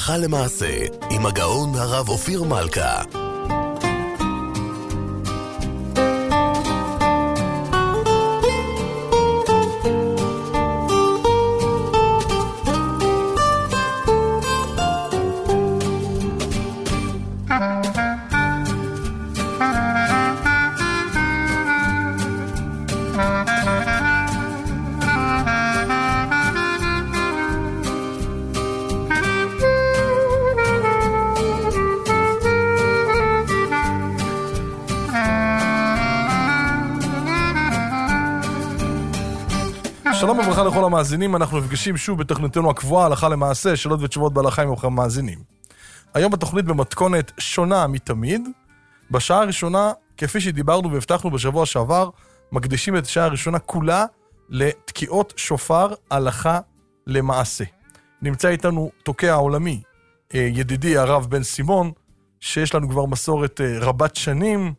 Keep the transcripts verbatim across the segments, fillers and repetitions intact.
הלכה למעשה, עם הגאון הרב אופיר מלכה. שלום וברכה לכל המאזינים, אנחנו נפגשים שוב בתוכניתנו הקבועה, הלכה למעשה, שאלות ותשובות בהלכה עם המאזינים. היום בתוכנית במתכונת שונה מתמיד. בשעה הראשונה, כפי שדיברנו והבטחנו בשבוע שעבר, מקדישים את השעה הראשונה כולה לתקיעות שופר הלכה למעשה. נמצא איתנו תוקע העולמי, ידידי הרב בן סימון, שיש לנו כבר מסורת רבת שנים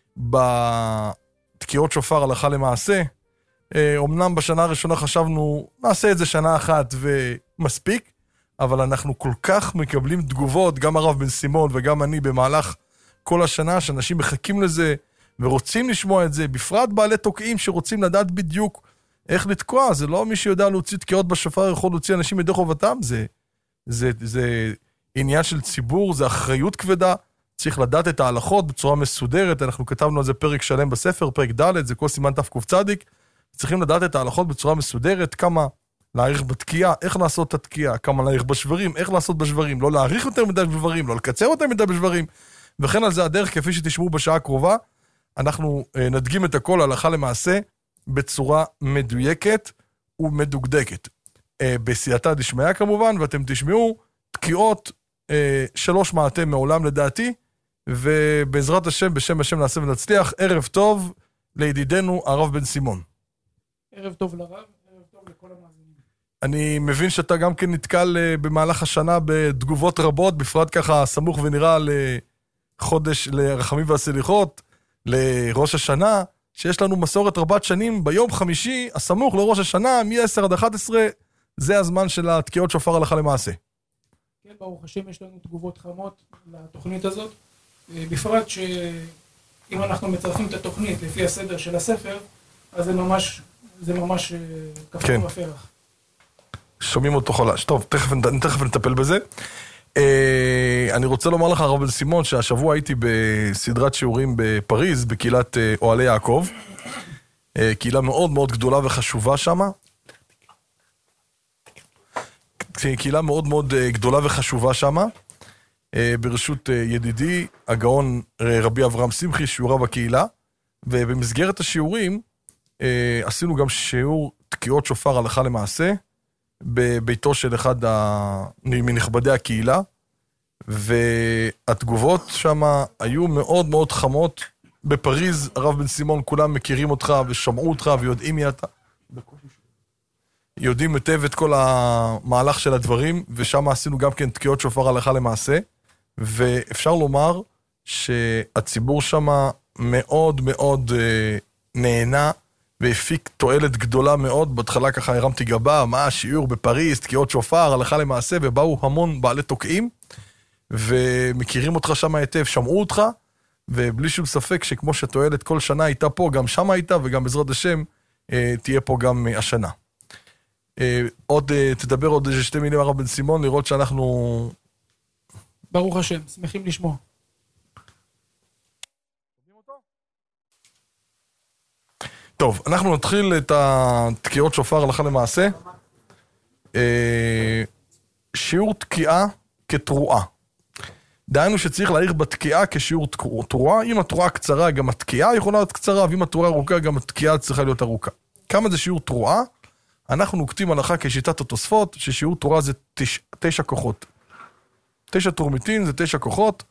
בתקיעות שופר הלכה למעשה. אמנם בשנה הראשונה חשבנו, נעשה את זה שנה אחת ומספיק, אבל אנחנו כל כך מקבלים תגובות, גם הרב בן סימון וגם אני במהלך כל השנה, שאנשים מחכים לזה ורוצים לשמוע את זה, בפרט בעלי תוקעים שרוצים לדעת בדיוק איך לתקוע. זה לא מי שיודע להוציא תקיעות בשופר יכול להוציא אנשים ידי חובתם, זה, זה, זה עניין של ציבור, זה אחריות כבדה, צריך לדעת את ההלכות בצורה מסודרת. אנחנו כתבנו על זה פרק שלם בספר, פרק ד', זה כל סימן תקוף צדיק. צריכים לדעת את ההלכות בצורה מסודרת, כמה להאריך בתקיעה, איך לעשות את התקיעה, כמה להאריך בשברים, איך לעשות בשברים, לא להאריך יותר מדי בשברים, לא לקצר יותר מדי בשברים, וכן על זה הדרך, כפי שתשמעו בשעה הקרובה. אנחנו אה, נדגים את הכל הלכה למעשה בצורה מדויקת ומדוקדקת. אה, בסייעתא דשמיא כמובן, ואתם תשמעו תקיעות אה, שלוש מעטה מעולם לדעתי, ובעזרת השם, בשם השם נעשה ונצליח. ערב טוב לידידנו הרב בן סימון. ערב טוב לרב, ערב טוב לכל המאזינים. אני מבין שאתה גם כן נתקל במהלך השנה בתגובות רבות, בפרט ככה סמוך ונראה לחודש לרחמים והסליחות, לראש השנה, שיש לנו מסורת רבת שנים ביום חמישי, הסמוך לראש השנה, מ-עשר עד אחת עשרה, זה הזמן של התקיעות שופר הלכה למעשה. כן, ברוך השם, יש לנו תגובות חמות לתוכנית הזאת, בפרט שאם אנחנו מצרפים את התוכנית לפי הסדר של הספר, אז זה ממש... זה ממש כפור כן. בפרח. שומעים אותו חולש. טוב, תכף, תכף נטפל בזה. אה, אני רוצה לומר לך, הרב בן סימון, שהשבוע הייתי בסדרת שיעורים בפריז, בקהילת אה, אוהלי יעקב. אה, קהילה מאוד מאוד גדולה וחשובה שם. קהילה מאוד מאוד אה, גדולה וחשובה שם. אה, ברשות אה, ידידי, הגאון אה, רבי אברהם שמחי, שיעורה בקהילה. ובמסגרת השיעורים, Uh, עשינו גם שיעור תקיעות שופר הלכה למעשה בביתו של אחד מנכבדי הקהילה, והתגובות שם היו מאוד מאוד חמות. בפריז, הרב בן סימון, כולם מכירים אותך ושמעו אותך ויודעים מי אתה, יודעים היטב את כל המהלך של הדברים, ושם עשינו גם כן תקיעות שופר הלכה למעשה, ואפשר לומר שהציבור שם מאוד מאוד uh, נהנה והפיק תועלת גדולה מאוד. בהתחלה ככה הרמתי גבה, מה השיעור בפריז, תקיעות שופר, הלכה למעשה, ובאו המון בעלי תוקעים, ומכירים אותך שם היטב, שמעו אותך, ובלי שום ספק שכמו שתועלת כל שנה הייתה פה, גם שם הייתה, וגם בעזרת השם תהיה פה גם השנה. עוד, תדבר עוד איזה שתי מילים הרב בן סימון, לראות שאנחנו... ברוך השם, שמחים לשמוע. טוב, אנחנו נתחיל את התקיעות שופר הלכה למעשה. שיעור תקיעה כתרועה. דהיינו שצריך להאריך בתקיעה כשיעור תרועה. אם התרועה קצרה, גם התקיעה יכולה להיות קצרה, ואם התרועה ארוכה, גם התקיעה צריכה להיות ארוכה. כמה זה שיעור תרועה? אנחנו נוקטים הלכה כשיטת התוספות, ששיעור תרועה זה תש... תשע כוחות. תשע תורמיתין זה תשע כוחות.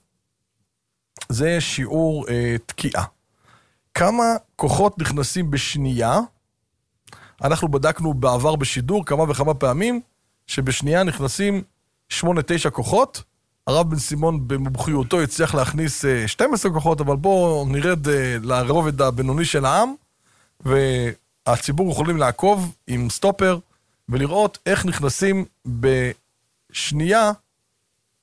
זה שיעור אה, תקיעה. כמה כוחות נכנסים בשנייה? אנחנו בדקנו בעבר בשידור כמה וכמה פעמים, שבשנייה נכנסים שמונה תשע כוחות. הרב בן סימון במומחיותו הצליח להכניס שתים עשרה כוחות, אבל בואו נרד לרובד הבינוני של העם, והציבור יכולים לעקוב עם סטופר, ולראות איך נכנסים בשנייה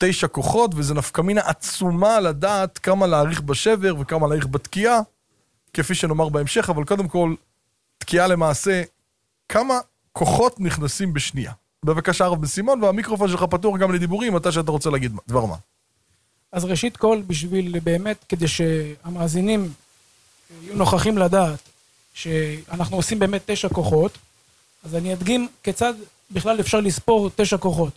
תשע כוחות, וזה נפקמינה עצומה לדעת כמה להאריך בשבר וכמה להאריך בתקיעה, כפי שנאמר בהמשך, אבל קודם כל, תקיעה למעשה, כמה כוחות נכנסים בשנייה. בבקשה הרב בן סימון, והמיקרופון שלך פתוח גם לדיבורים, אתה שאתה רוצה להגיד דבר מה. אז ראשית כל, בשביל באמת, כדי שהמאזינים יהיו נוכחים לדעת שאנחנו עושים באמת תשע כוחות, אז אני אדגים כיצד בכלל אפשר לספור תשע כוחות.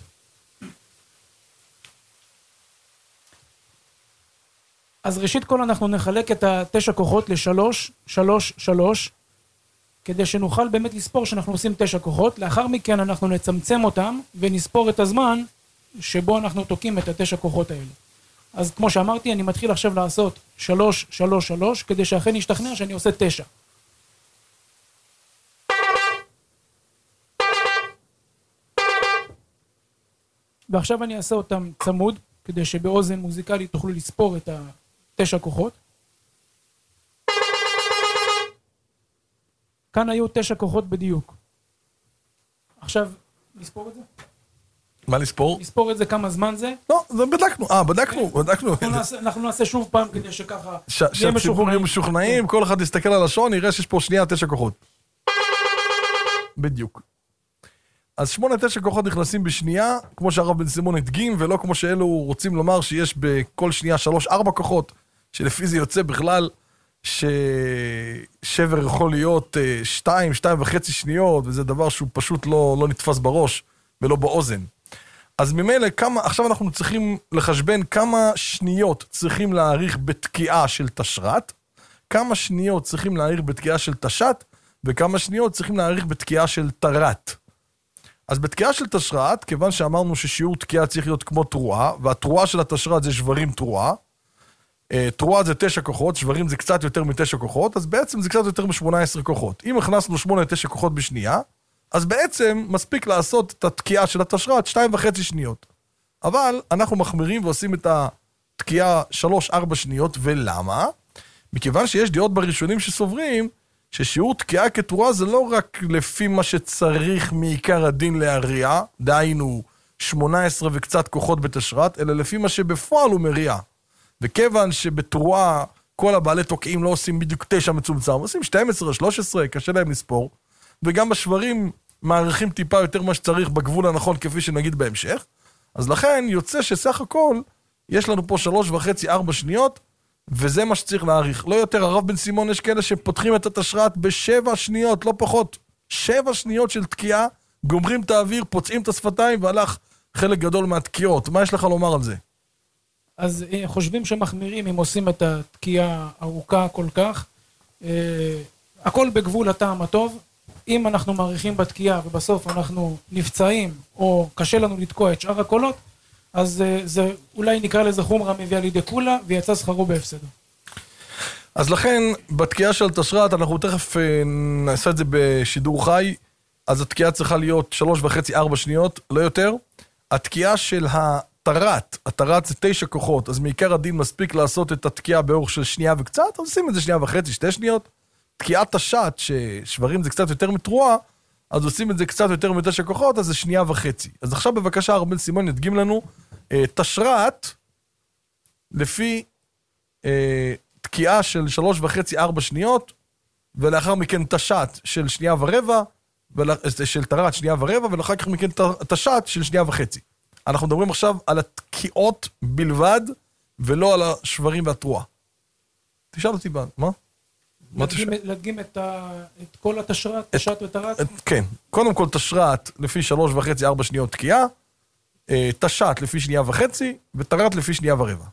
אז ראשית כל אנחנו נחלק את התשע כוחות לשלוש, שלוש, שלוש, כדי שנוכל באמת לספור שאנחנו עושים תשע כוחות. לאחר מכן אנחנו נצמצם אותם ונספור את הזמן שבו אנחנו תוקים את התשע כוחות האלה. אז כמו שאמרתי, אני מתחיל עכשיו לעשות שלוש, שלוש, שלוש, כדי שאכן נשתכנע שאני עושה תשע. ועכשיו אני אעשה אותם צמוד, כדי שבאוזן מוזיקלית תוכלו לספור את התשע כוחות. כאן היו תשע כוחות בדיוק. עכשיו, לספור את זה? מה לספור? לספור את זה כמה זמן זה? לא, זה בדקנו. אה, בדקנו, בדקנו. אנחנו נעשה, אנחנו נעשה שוב פעם כדי שככה... שהציבור יהיו משוכנעים, כל אחד יסתכל על השעון, יראה שיש פה שנייה תשע כוחות. בדיוק. אז שמונה תשע כוחות נכנסים בשנייה, כמו שהרב בן סימון הדגים, ולא כמו שאלו רוצים לומר שיש בכל שנייה שלוש ארבע כוחות, שלפי זה יוצא בכלל ששבר יכול להיות שתיים, שתיים וחצי שניות, וזה דבר שהוא פשוט לא, לא נתפס בראש ולא באוזן. אז ממילא כמה, עכשיו אנחנו צריכים לחשבן כמה שניות צריכים להאריך בתקיעה של תשרת, כמה שניות צריכים להאריך בתקיעה של תשת, וכמה שניות צריכים להאריך בתקיעה של תרת. אז בתקיעה של תשרת, כיוון שאמרנו ששיעור תקיעה צריך להיות כמו תרועה, והתרועה של התשרת זה שברים תרועה, תרועה זה תשע כוחות, שברים זה קצת יותר מתשע כוחות, אז בעצם זה קצת יותר משמונה עשרה כוחות. אם הכנסנו שמונה תשע כוחות בשנייה, אז בעצם מספיק לעשות את התקיעה של התשרת שתיים וחצי שניות. אבל אנחנו מחמירים ועושים את התקיעה שלוש ארבע שניות, ולמה? מכיוון שיש דעות בראשונים שסוברים, ששיעור תקיעה כתרועה זה לא רק לפי מה שצריך מעיקר הדין להריע, דהיינו שמונה עשרה וקצת כוחות בתשרת, אלא לפי מה שבפועל הוא מריע. וכיוון שבתרועה כל הבעלי תוקעים לא עושים בדיוק תשע מצומצם, עושים שתים עשרה, שלוש עשרה, קשה להם לספור, וגם בשברים מעריכים טיפה יותר מה שצריך בגבול הנכון כפי שנגיד בהמשך, אז לכן יוצא שסך הכל יש לנו פה שלוש וחצי, ארבע שניות, וזה מה שצריך להאריך. לא יותר, הרב בן סימון יש כאלה שפותחים את התשרת בשבע שניות, לא פחות. שבע שניות של תקיעה, גומרים את האוויר, פוצעים את השפתיים, והלך חלק גדול מהתקיעות. מה יש לך לומר על זה? אז חושבים שמחמירים אם עושים את התקיעה ארוכה כל כך. הכל בגבול הטעם הטוב. אם אנחנו מעריכים בתקיעה ובסוף אנחנו נפצעים, או קשה לנו לתקוע את שאר הקולות, אז זה אולי נקרא לזה חומרה מביאה לידי כולה, ויצא שכרו בהפסדו. אז לכן, בתקיעה של תשרת, אנחנו תכף נעשה את זה בשידור חי, אז התקיעה צריכה להיות שלוש וחצי, ארבע שניות, לא יותר. התקיעה של התרת, התרת זה תשע כוחות, אז מעיקר הדין מספיק לעשות את התקיעה באורך של שנייה וקצת, אז עושים את זה שנייה וחצי, שתי שניות. תקיעת תשת, ששברים זה קצת יותר מתרועה, אז עושים את זה קצת יותר מתשע כוחות, אז זה שנייה וחצי. אז עכשיו בבקשה, הרב בן סימון ידגים לנו, אה, תשרת, לפי אה, תקיעה של שלוש וחצי, ארבע שניות, ולאחר מכן תשת של שנייה ורבע, ול, של תרת שנייה ורבע, ולאחר כך מכן תשת של שנייה וחצי. אנחנו מדברים עכשיו על התקיעות בלבד, ולא על השברים והתרועה. תשאל אותי, מה? להדגים את כל התשרת, תשת ותרת? כן, קודם כל תשרת לפי שלוש וחצי, ארבע שניות תקיעה, תשת לפי שנייה וחצי, ותרת לפי שנייה ורבע.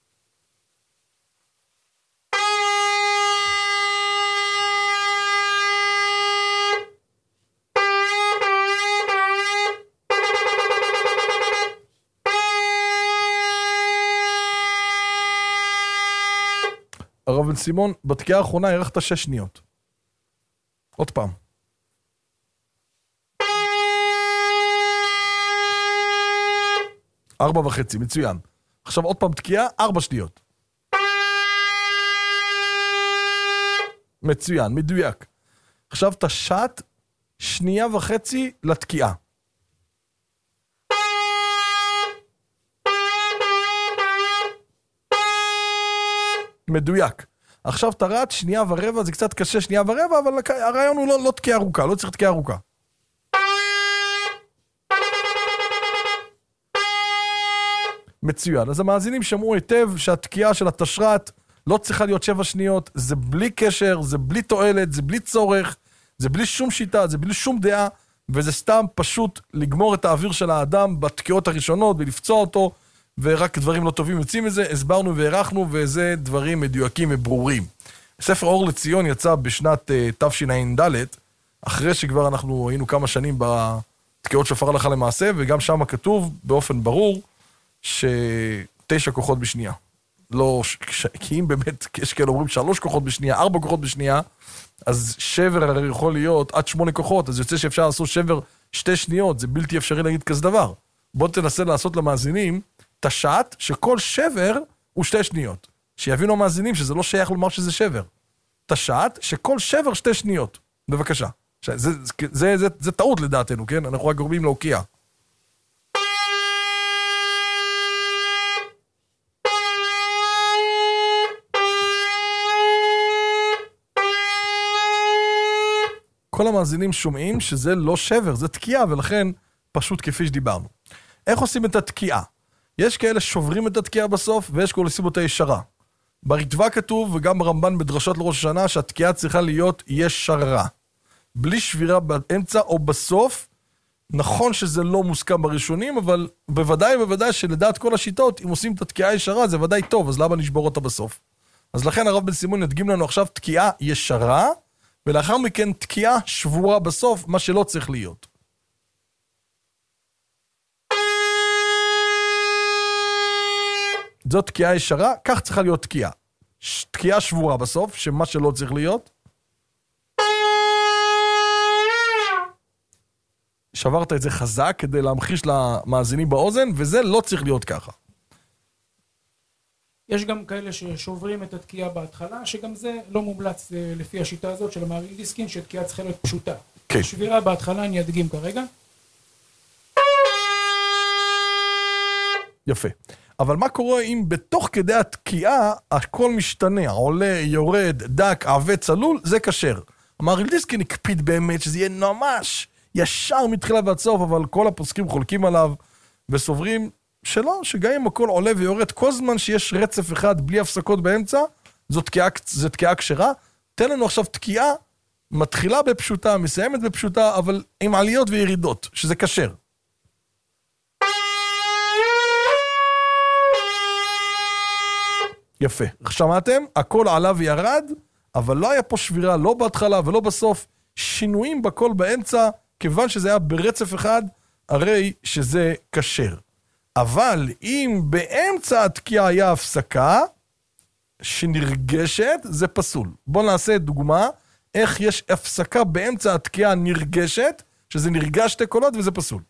הרב בן סימון, בתקיעה האחרונה הערכת שש שניות. עוד פעם. ארבע וחצי, מצוין. עכשיו עוד פעם תקיעה, ארבע שניות. מצוין, מדויק. עכשיו תשת, שנייה וחצי לתקיעה. מדויק. עכשיו תרעת שנייה ורבע, זה קצת קשה שנייה ורבע, אבל הרעיון הוא לא, לא תקיעה ארוכה, לא צריך תקיעה ארוכה. מצוין. אז המאזינים שמעו היטב שהתקיעה של התשרת לא צריכה להיות שבע שניות, זה בלי קשר, זה בלי תועלת, זה בלי צורך, זה בלי שום שיטה, זה בלי שום דעה, וזה סתם פשוט לגמור את האוויר של האדם בתקיעות הראשונות ולפצוע אותו, ורק דברים לא טובים יוצאים מזה. הסברנו והערכנו, וזה דברים מדויקים וברורים. ספר אור לציון יצא בשנת uh, תשע"ד, אחרי שכבר אנחנו היינו כמה שנים בתקיעות שופר הלכה למעשה, וגם שם כתוב באופן ברור שתשע כוחות בשנייה. לא, כי אם באמת יש כאלה אומרים שלוש כוחות בשנייה, ארבע כוחות בשנייה, אז שבר הרי יכול להיות עד שמונה כוחות, אז יוצא שאפשר לעשות שבר שתי שניות, זה בלתי אפשרי להגיד כזה דבר. בוא תנסה לעשות למאזינים תשעת שכל שבר הוא שתי שניות. שיבינו המאזינים שזה לא שייך לומר שזה שבר. תשעת שכל שבר שתי שניות. בבקשה. זה, זה, זה, זה, זה טעות לדעתנו, כן? אנחנו רק גורמים להוקיע. כל המאזינים שומעים שזה לא שבר, זה תקיעה, ולכן פשוט כפי שדיברנו. איך עושים את התקיעה? יש כאלה שוברים את התקיעה בסוף, ויש כאלה עושים אותה ישרה. בריטב"א כתוב, וגם ברמב"ן בדרשות לראש השנה, שהתקיעה צריכה להיות ישרה. בלי שבירה באמצע או בסוף. נכון שזה לא מוסכם בראשונים, אבל בוודאי ובוודאי שלדעת כל השיטות, אם עושים את התקיעה ישרה, זה ודאי טוב, אז למה נשבור אותה בסוף? אז לכן הרב בן סימון ידגים לנו עכשיו תקיעה ישרה, ולאחר מכן תקיעה שבורה בסוף, מה שלא צריך להיות. זאת תקיעה ישרה, כך צריכה להיות תקיעה. תקיעה שבורה בסוף, שמה שלא צריך להיות. שברת את זה חזק כדי להמחיש למאזינים באוזן, וזה לא צריך להיות ככה. יש גם כאלה ששוברים את התקיעה בהתחלה, שגם זה לא מומלץ לפי השיטה הזאת של המהרי"ל דיסקין, שתקיעה צריכה להיות פשוטה. כן. שבירה בהתחלה אני אדגים כרגע. יפה. אבל מה קורה אם בתוך כדי התקיעה הכל משתנה, עולה, יורד, דק, עווה, צלול, זה כשר. המהרי"ל דיסקין הקפיד באמת שזה יהיה ממש ישר מתחילה ועד סוף, אבל כל הפוסקים חולקים עליו וסוברים שלא, שגם אם הכל עולה ויורד, כל זמן שיש רצף אחד בלי הפסקות באמצע, זו תקיעה, זו תקיעה כשרה. תן לנו עכשיו תקיעה, מתחילה בפשוטה, מסיימת בפשוטה, אבל עם עליות וירידות, שזה כשר. יפה. שמעתם? הכל עלה וירד, אבל לא היה פה שבירה, לא בהתחלה ולא בסוף. שינויים בכל באמצע, כיוון שזה היה ברצף אחד, הרי שזה כשר. אבל אם באמצע התקיעה היה הפסקה שנרגשת, זה פסול. בואו נעשה דוגמה, איך יש הפסקה באמצע התקיעה נרגשת, שזה נרגש שתי קולות וזה פסול.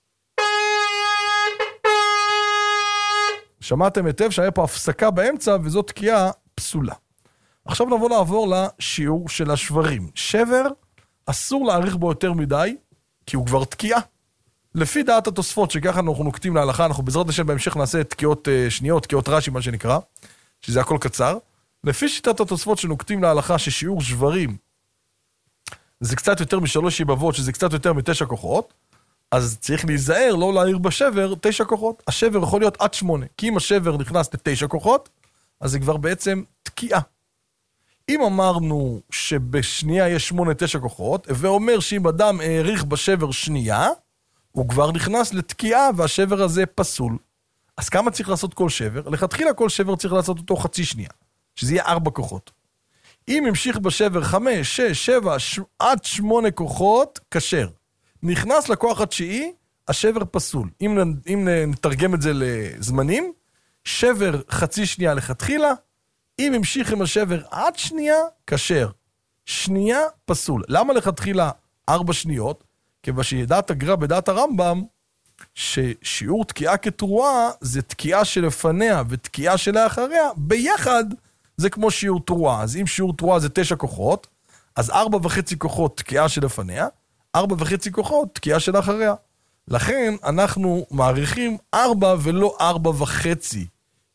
שמעתם היטב שהיה פה הפסקה באמצע וזאת תקיעה פסולה. עכשיו נבוא לעבור לשיעור של השברים. שבר, אסור להאריך בו יותר מדי, כי הוא כבר תקיעה. לפי דעת התוספות, שככה אנחנו נוקטים להלכה, אנחנו בעזרת השם בהמשך נעשה תקיעות שניות, תקיעות רש"י, מה שנקרא, שזה הכל קצר. לפי שיטת התוספות שנוקטים להלכה, ששיעור שברים זה קצת יותר משלוש יבבות, שזה קצת יותר מתשע כוחות, אז צריך להיזהר, לא להעיר בשבר תשע כוחות. השבר יכול להיות עד שמונה, כי אם השבר נכנס לתשע כוחות, אז זה כבר בעצם תקיעה. אם אמרנו שבשנייה יש שמונה תשע כוחות, ואומר שאם אדם העריך בשבר שנייה, הוא כבר נכנס לתקיעה, והשבר הזה פסול. אז כמה צריך לעשות כל שבר? לכתחילה כל שבר צריך לעשות אותו חצי שנייה, שזה יהיה ארבע כוחות. אם המשיך בשבר חמש, שש, שבע, ש... עד שמונה כוחות, כשר. נכנס לכוח התשיעי, השבר פסול. אם, אם נתרגם את זה לזמנים, שבר חצי שנייה לכתחילה, אם המשיך עם השבר עד שנייה, כשר. שנייה פסול. למה לכתחילה ארבע שניות? כיוון שידעת הגר"א בדעת הרמב"ם, ששיעור תקיעה כתרועה זה תקיעה שלפניה ותקיעה שלאחריה, ביחד זה כמו שיעור תרועה. אז אם שיעור תרועה זה תשע כוחות, אז ארבע וחצי כוחות תקיעה שלפניה, ארבע וחצי כוחות תקיעה שלאחריה. לכן אנחנו מעריכים ארבע ולא ארבע וחצי,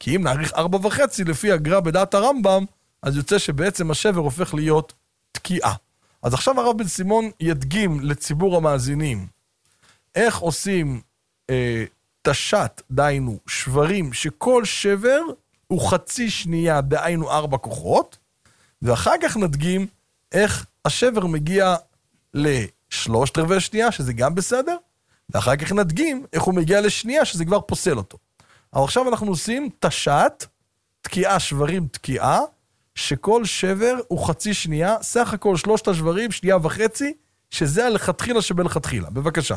כי אם נעריך ארבע וחצי לפי הגר"א בדעת הרמב"ם, אז יוצא שבעצם השבר הופך להיות תקיעה. אז עכשיו הרב בן סימון ידגים לציבור המאזינים איך עושים אה, תשת, דהיינו שברים שכל שבר הוא חצי שנייה, דהיינו ארבע כוחות, ואחר כך נדגים איך השבר מגיע לשלושת רבעי שנייה, שזה גם בסדר, ואחר כך נדגים איך הוא מגיע לשנייה, שזה כבר פוסל אותו. אבל עכשיו אנחנו עושים תשת, תקיעה, שברים, תקיעה, שכל שבר הוא חצי שנייה, סך הכל שלושת השברים, שנייה וחצי, שזה הלכתחילה שבלכתחילה. בבקשה.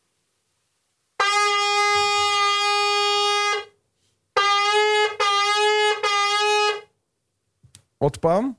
עוד פעם.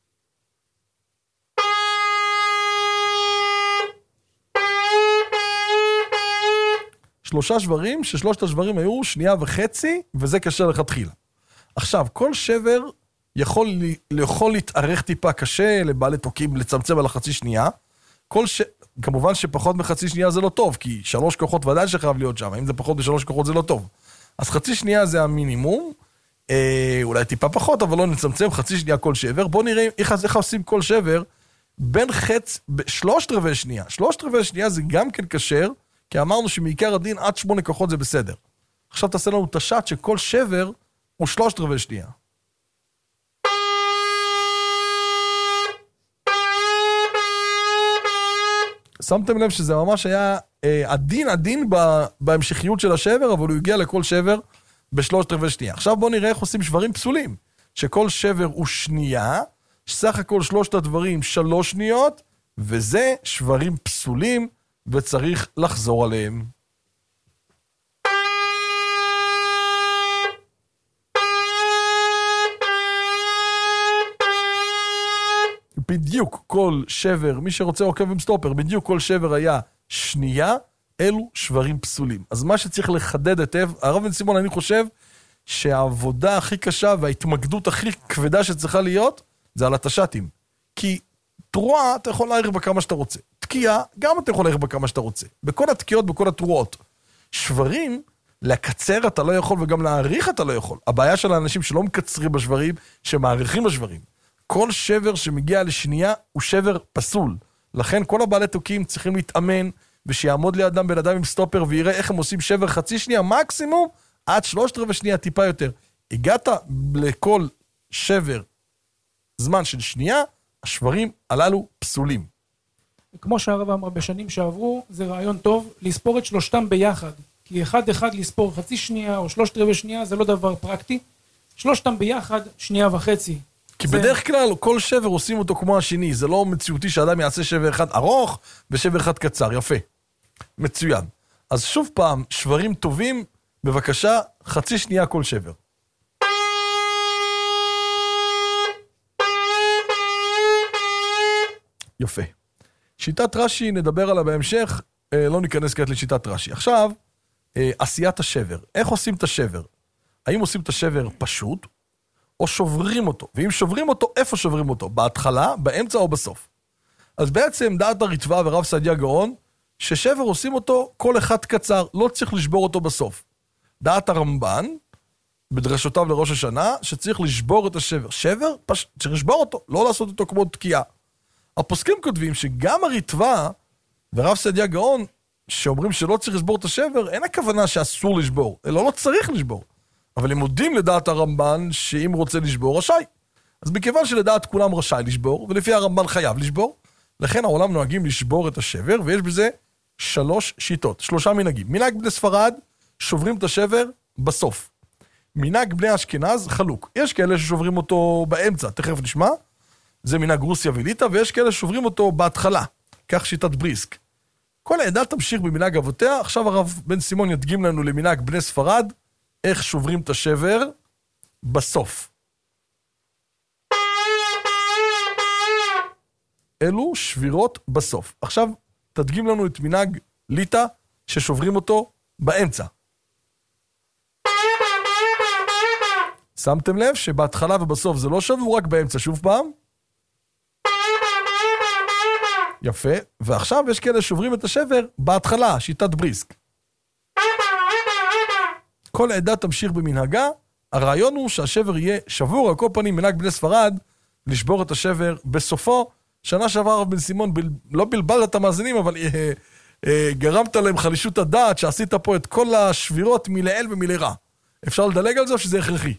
שלושה שברים, ששלושת השברים היו שנייה וחצי, וזה קשה לכתחילה. עכשיו, כל שבר יכול, יכול להתארך טיפה קשה, לבעלי תוקים לצמצם על החצי שנייה. כל ש... כמובן שפחות מחצי שנייה זה לא טוב, כי שלוש כוחות ודאי שחייב להיות שם, אם זה פחות משלוש כוחות זה לא טוב. אז חצי שנייה זה המינימום, אה, אולי טיפה פחות, אבל לא נצמצם חצי שנייה כל שבר. בואו נראה איך, איך עושים כל שבר בין חץ, שלושת רבעי שנייה. שלושת רבעי שנייה זה גם כן קשר, כי אמרנו שמעיקר הדין עד שמונה כוחות זה בסדר. עכשיו תעשה לנו תשת שכל שבר הוא שלושת רבעי שנייה. שמתם לב שזה ממש היה אה, עדין עדין בהמשכיות של השבר, אבל הוא הגיע לכל שבר בשלושת רבעי שנייה. עכשיו בואו נראה איך עושים שברים פסולים, שכל שבר הוא שנייה, סך הכל שלושת הדברים שלוש שניות, וזה שברים פסולים, וצריך לחזור עליהם. בדיוק כל שבר, מי שרוצה עוקב עם סטופר, בדיוק כל שבר היה שנייה, אלו שברים פסולים. אז מה שצריך לחדד היטב, הרב בן סימון, אני חושב שהעבודה הכי קשה וההתמקדות הכי כבדה שצריכה להיות, זה על התשתים. כי תרועה אתה יכול להעריך בכמה שאתה רוצה. תקיעה, גם אתה יכול להעריך בכמה שאתה רוצה. בכל התקיעות, בכל התרועות. שברים, לקצר אתה לא יכול וגם להעריך אתה לא יכול. הבעיה של האנשים שלא מקצרים בשברים, שמעריכים בשברים. כל שבר שמגיע לשנייה הוא שבר פסול. לכן כל הבעלי תוקים צריכים להתאמן, ושיעמוד לידם בן אדם עם סטופר, ויראה איך הם עושים שבר חצי שנייה, מקסימום, עד שלושת רבעי שנייה טיפה יותר. הגעת לכל שבר זמן של שנייה, השברים הללו פסולים. כמו שהרב אמר בשנים שעברו, זה רעיון טוב לספור את שלושתם ביחד. כי אחד אחד לספור חצי שנייה או שלושת רבעי שנייה זה לא דבר פרקטי. שלושתם ביחד, שנייה וחצי. כי זה... בדרך כלל כל שבר עושים אותו כמו השני. זה לא מציאותי שאדם יעשה שבר אחד ארוך ושבר אחד קצר. יפה. מצוין. אז שוב פעם, שברים טובים, בבקשה, חצי שנייה כל שבר. יפה. שיטת רש"י נדבר עליה בהמשך, לא ניכנס כעת לשיטת רש"י. עכשיו, עשיית השבר. איך עושים את השבר? האם עושים את השבר פשוט, או שוברים אותו? ואם שוברים אותו, איפה שוברים אותו? בהתחלה, באמצע או בסוף? אז בעצם דעת הרצפה ורב סעדיה גאון, ששבר עושים אותו כל אחד קצר, לא צריך לשבור אותו בסוף. דעת הרמב"ן, בדרשותיו לראש השנה, שצריך לשבור את השבר. שבר, פש... צריך לשבור אותו, לא לעשות אותו כמו תקיעה. הפוסקים כותבים שגם הרצפה ורב סעדיה גאון, שאומרים שלא צריך לשבור את השבר, אין הכוונה שאסור לשבור, אלא לא צריך לשבור. אבל הם מודים לדעת הרמב"ן שאם רוצה לשבור, רשאי. אז מכיוון שלדעת כולם רשאי לשבור, ולפי הרמב"ן חייב לשבור, לכן העולם נוהגים לשבור את השבר, ויש בזה שלוש שיטות, שלושה מנהגים. מנהג בני ספרד, שוברים את השבר בסוף. מנהג בני אשכנז, חלוק. יש כאלה ששוברים אותו באמצע, תכף נשמע. זה מנהג רוסיה וליטא, ויש כאלה ששוברים אותו בהתחלה. כך שיטת בריסק. כל העדה תמשיך במנהג אבותיה, עכשיו הרב בן סימון ידגים לנו למנהג בני ספרד, איך שוברים את השבר בסוף. אלו שבירות בסוף. עכשיו תדגים לנו את מנהג ליטא ששוברים אותו באמצע. שמתם לב שבהתחלה ובסוף זה לא שבור, רק באמצע. שוב פעם. יפה. ועכשיו יש כאלה שוברים את השבר בהתחלה, שיטת בריסק. כל העדה תמשיך במנהגה, הרעיון הוא שהשבר יהיה שבור, על כל פנים מנהג בני ספרד, לשבור את השבר בסופו. שנה שעבר הרב בן סימון, בל, לא בלבלת את המאזינים, אבל אה, אה, גרמת להם חלישות הדעת, שעשית פה את כל השבירות מלעיל ומלרע. אפשר לדלג על זה או שזה הכרחי?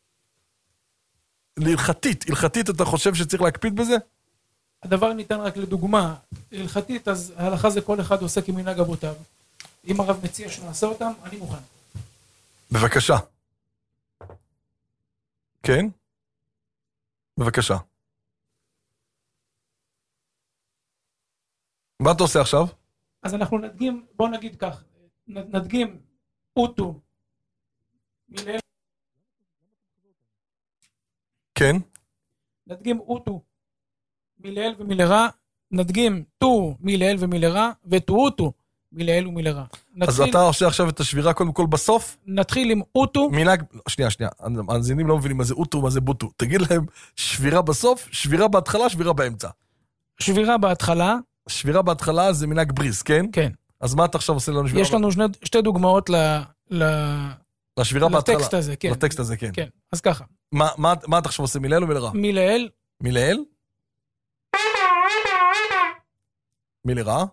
להלכתית, הלכתית אתה חושב שצריך להקפיד בזה? הדבר ניתן רק לדוגמה, הלכתית, אז ההלכה זה כל אחד עושה כמנהג אבותיו. אם הרב מציע שנעשה אותם, אני מוכן. בבקשה. כן? בבקשה. מה אתה עושה עכשיו? אז אנחנו נדגים, בוא נגיד כך, נדגים אוטו מלעיל. כן? נדגים אוטו מלעיל ומלרע, נדגים טו מלעיל ומלרע, וטו אוטו מלעיל ומלרע. אז אתה עושה עכשיו את השבירה קודם כל בסוף? נתחיל עם אוטו. מנהג, שנייה, שנייה, המאזינים לא מבינים מה זה אוטו, מה זה בוטו. תגיד להם, שבירה בסוף, שבירה בהתחלה, שבירה באמצע. שבירה בהתחלה. שבירה בהתחלה זה מנהג בריס, כן? כן. אז מה אתה עכשיו עושה לנו שבירה? יש לנו שני, שתי דוגמאות ל... ל... לשבירה בהתחלה. לטקסט הזה, כן. לטקסט הזה, כן. כן, אז ככה. מה, מה, מה אתה עכשיו עושה, מלעיל או מלרע? מלעיל. מלעיל? מלרע?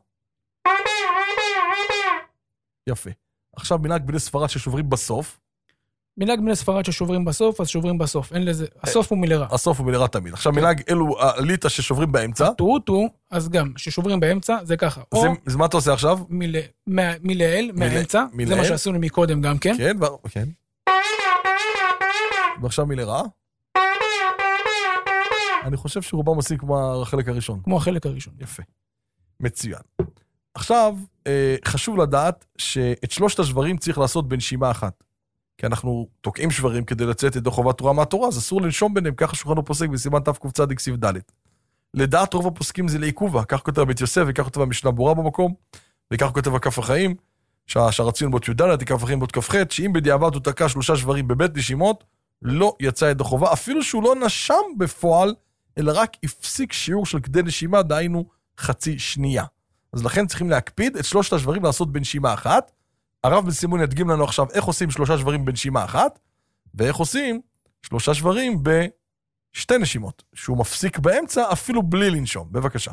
יפה. עכשיו מנהג בני ספרד ששוברים בסוף. מנהג בני ספרד ששוברים בסוף, אז שוברים בסוף. אין לזה, הסוף הוא מלרע. הסוף הוא מלרע תמיד. עכשיו מנהג אלו הליטה ששוברים באמצע. טו-טו, אז גם, ששוברים באמצע, זה ככה. אז מה אתה עושה עכשיו? מלעיל, מהאמצע. זה מה שעשינו מקודם גם, כן? כן, כן. ועכשיו מלרע? אני חושב שרובם עושים כמו החלק הראשון. כמו החלק הראשון. יפה. מצוין. עכשיו, חשוב לדעת שאת שלושת השברים צריך לעשות בנשימה אחת. כי אנחנו תוקעים שברים כדי לצאת את חובת תורה מהתורה, אז אסור לנשום ביניהם, ככה שולחן פוסק בסימן תקצ"ד סעיף ד'. לדעת רוב הפוסקים זה לעיכובה, כך כותב בית יוסף, וכך כותב המשנה ברורה במקום, וכך כותב הכף החיים, שהרציון בות י"ד, הכף החיים בות כ"ח, שאם בדיעבד הוא תקע שלושה שברים בבית נשימות, לא יצא את החובה, אפילו שהוא לא נשם בפועל, אלא רק הפסיק שיעור של כדי נשימה, דהיינו חצי שנייה. אז לכן צריכים להקפיד את שלושת השברים לעשות בנשימה אחת. הרב בן סימון ידגים לנו עכשיו איך עושים שלושה שברים בנשימה אחת, ואיך עושים שלושה שברים בשתי נשימות, שהוא מפסיק באמצע אפילו בלי לנשום. בבקשה.